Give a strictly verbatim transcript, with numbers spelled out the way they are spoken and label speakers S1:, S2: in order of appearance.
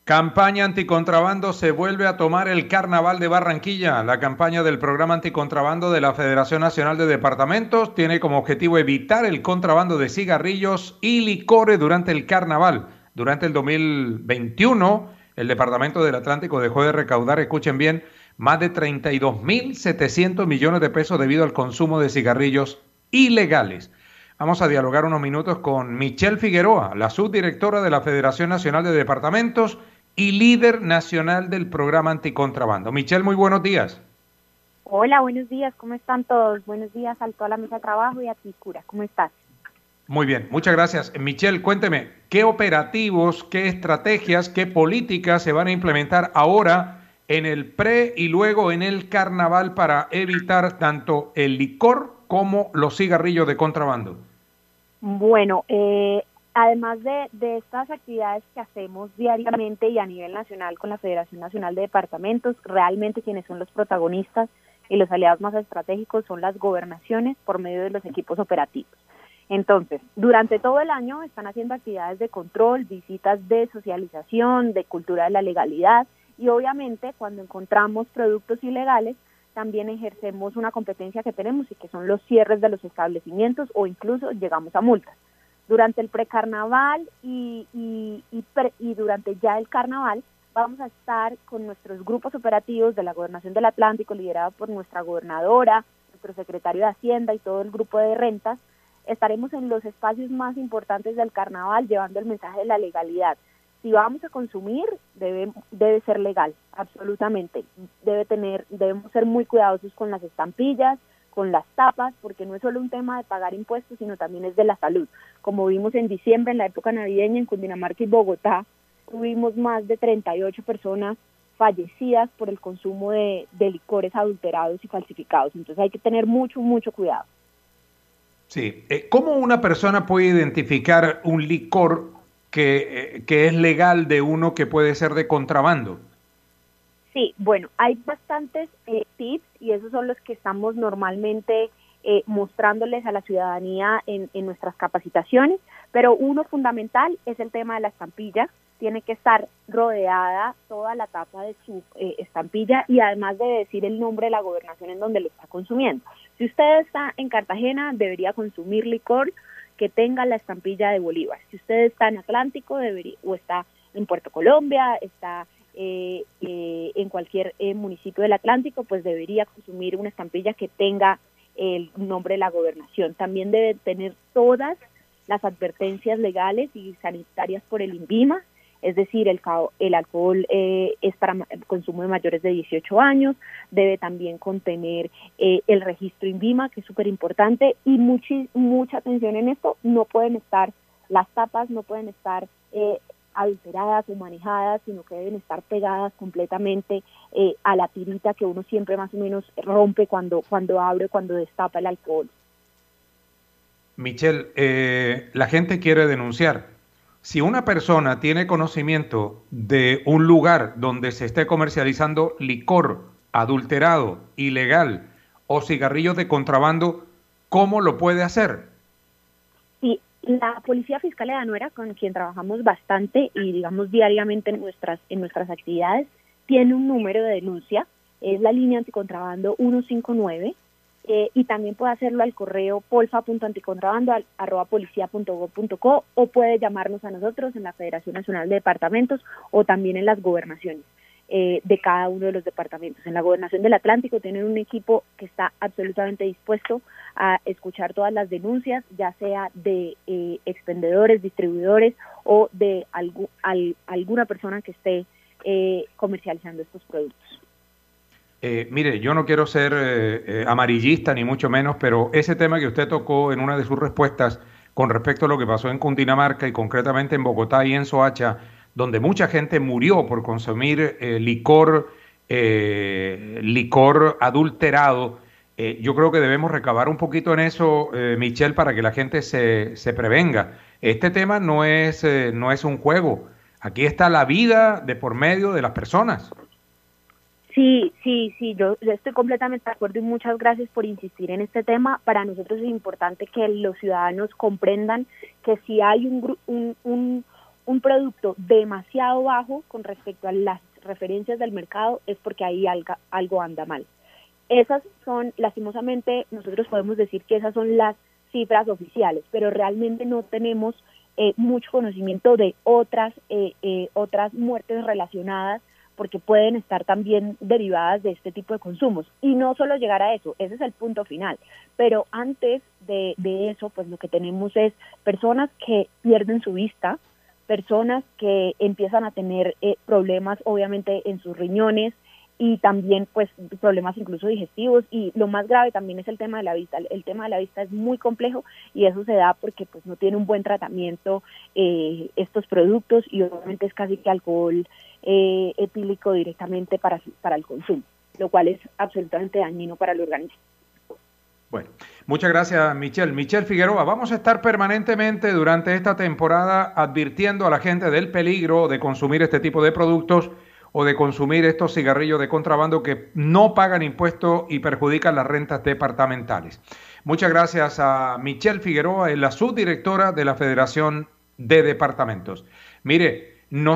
S1: Campaña anticontrabando, se vuelve a tomar el Carnaval de Barranquilla. La campaña del programa anticontrabando de la Federación Nacional de Departamentos tiene como objetivo evitar el contrabando de cigarrillos y licores durante el Carnaval. Durante el dos mil veintiuno, el Departamento del Atlántico dejó de recaudar, escuchen bien, más de treinta y dos mil setecientos millones de pesos debido al consumo de cigarrillos ilegales. Vamos a dialogar unos minutos con Michelle Figueroa, la subdirectora de la Federación Nacional de Departamentos y líder nacional del programa anticontrabando. Michelle, muy buenos días.
S2: Hola, buenos días, ¿cómo están todos? Buenos días a toda la mesa de trabajo y a ti, Cura, ¿cómo estás?
S1: Muy bien, muchas gracias. Michelle, cuénteme, ¿qué operativos, qué estrategias, qué políticas se van a implementar ahora en el pre y luego en el carnaval para evitar tanto el licor como los cigarrillos de contrabando?
S2: Bueno, eh, además de, de estas actividades que hacemos diariamente y a nivel nacional con la Federación Nacional de Departamentos, realmente quienes son los protagonistas y los aliados más estratégicos son las gobernaciones por medio de los equipos operativos. Entonces, durante todo el año están haciendo actividades de control, visitas de socialización, de cultura de la legalidad y obviamente cuando encontramos productos ilegales también ejercemos una competencia que tenemos y que son los cierres de los establecimientos o incluso llegamos a multas. Durante el precarnaval y, y, y, pre, y durante ya el carnaval vamos a estar con nuestros grupos operativos de la Gobernación del Atlántico, liderado por nuestra gobernadora, nuestro secretario de Hacienda y todo el grupo de rentas. Estaremos en los espacios más importantes del carnaval llevando el mensaje de la legalidad. Si vamos a consumir, debe, debe ser legal, absolutamente. Debe tener, debemos ser muy cuidadosos con las estampillas, con las tapas, porque no es solo un tema de pagar impuestos, sino también es de la salud. Como vimos en diciembre, en la época navideña, en Cundinamarca y Bogotá, tuvimos más de treinta y ocho personas fallecidas por el consumo de, de licores adulterados y falsificados. Entonces hay que tener mucho, mucho cuidado.
S1: Sí, ¿cómo una persona puede identificar un licor que, que es legal de uno que puede ser de contrabando?
S2: Sí, bueno, hay bastantes eh, tips y esos son los que estamos normalmente eh, mostrándoles a la ciudadanía en, en nuestras capacitaciones, pero uno fundamental es el tema de la estampilla. Tiene que estar rodeada toda la tapa de su eh, estampilla y además de decir el nombre de la gobernación en donde lo está consumiendo. Si usted está en Cartagena, debería consumir licor que tenga la estampilla de Bolívar. Si usted está en Atlántico debería, o está en Puerto Colombia, está eh, eh, en cualquier eh, municipio del Atlántico, pues debería consumir una estampilla que tenga el nombre de la gobernación. También debe tener todas las advertencias legales y sanitarias por el INVIMA, es decir, el, el alcohol eh, es para el consumo de mayores de dieciocho años, debe también contener eh, el registro INVIMA, que es súper importante, y muchi, mucha atención en esto, no pueden estar, las tapas no pueden estar eh, adulteradas o manejadas, sino que deben estar pegadas completamente eh, a la tirita que uno siempre más o menos rompe cuando, cuando abre, cuando destapa el alcohol.
S1: Michelle, eh, la gente quiere denunciar. Si una persona tiene conocimiento de un lugar donde se esté comercializando licor adulterado, ilegal o cigarrillos de contrabando, ¿cómo lo puede hacer?
S2: Sí, la Policía Fiscal de Anuera, con quien trabajamos bastante y digamos diariamente en nuestras, en nuestras actividades, tiene un número de denuncia, es la línea anticontrabando ciento cincuenta y nueve, Eh, y también puede hacerlo al correo polfa punto anticontrabando arroba policía punto gob punto co o puede llamarnos a nosotros en la Federación Nacional de Departamentos o también en las gobernaciones eh, de cada uno de los departamentos. En la Gobernación del Atlántico tienen un equipo que está absolutamente dispuesto a escuchar todas las denuncias, ya sea de eh, expendedores, distribuidores o de algu al, alguna persona que esté eh, comercializando estos productos.
S1: Eh, mire, yo no quiero ser eh, eh, amarillista ni mucho menos, pero ese tema que usted tocó en una de sus respuestas con respecto a lo que pasó en Cundinamarca y concretamente en Bogotá y en Soacha, donde mucha gente murió por consumir eh, licor, eh, licor adulterado, eh, yo creo que debemos recabar un poquito en eso, eh, Michelle, para que la gente se, se prevenga. Este tema no es, eh, no es un juego. Aquí está la vida de por medio de las personas.
S2: Sí, sí, sí, yo, yo estoy completamente de acuerdo y muchas gracias por insistir en este tema. Para nosotros es importante que los ciudadanos comprendan que si hay un, un, un, un producto demasiado bajo con respecto a las referencias del mercado, es porque ahí algo, algo anda mal. Esas son, lastimosamente, nosotros podemos decir que esas son las cifras oficiales, pero realmente no tenemos eh, mucho conocimiento de otras, eh, eh, otras muertes relacionadas, porque pueden estar también derivadas de este tipo de consumos. Y no solo llegar a eso, ese es el punto final. Pero antes de, de eso, pues lo que tenemos es personas que pierden su vista, personas que empiezan a tener eh, problemas, obviamente, en sus riñones, y también pues problemas incluso digestivos, y lo más grave también es el tema de la vista. El, el tema de la vista es muy complejo, y eso se da porque pues no tiene un buen tratamiento eh, estos productos, y obviamente es casi que alcohol eh, etílico directamente para, para el consumo, lo cual es absolutamente dañino para el organismo.
S1: Bueno, muchas gracias, Michelle. Michelle Figueroa, vamos a estar permanentemente durante esta temporada advirtiendo a la gente del peligro de consumir este tipo de productos o de consumir estos cigarrillos de contrabando que no pagan impuestos y perjudican las rentas departamentales. Muchas gracias a Michelle Figueroa, es la subdirectora de la Federación de Departamentos. Mire, nos